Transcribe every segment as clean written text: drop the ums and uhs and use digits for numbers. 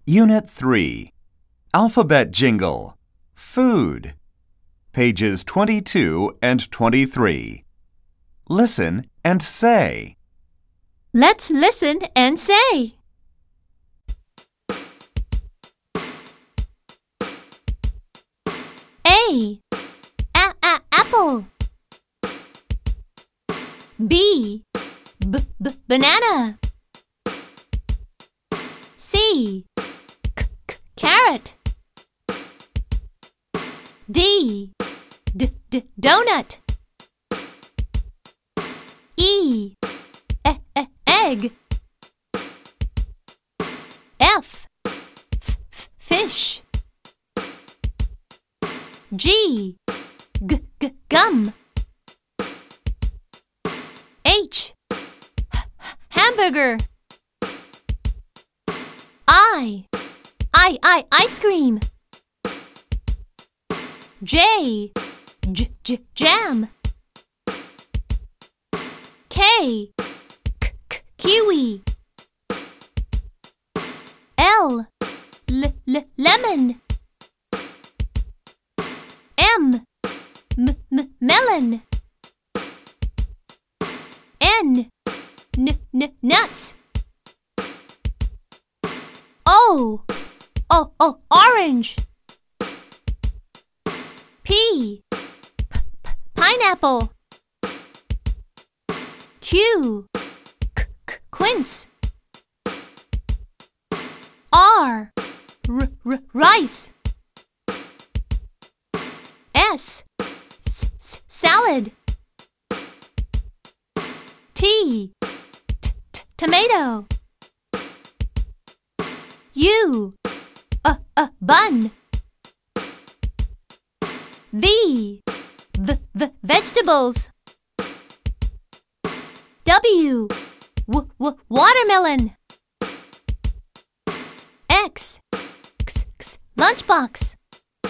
Unit 3. Alphabet Jingle. Food. Pages 22 and 23. Listen and say. Let's listen and say. A. Apple. B. Banana. C. Carrot. D. Donut. E. Egg. F. Fish. G. Gum. H. Hamburger. I. Ice cream. J. Jam. K. Kiwi. L. Lemon. M. Melon. N. Nuts. O. Orange. P. Pineapple. Q. Quince. R. Rice. S. Salad. T. Tomato. U. Bun. V. Vegetables. W. Watermelon. X. Lunchbox.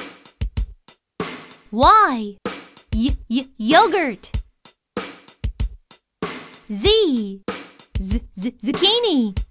Y. Yogurt. Z. Zucchini.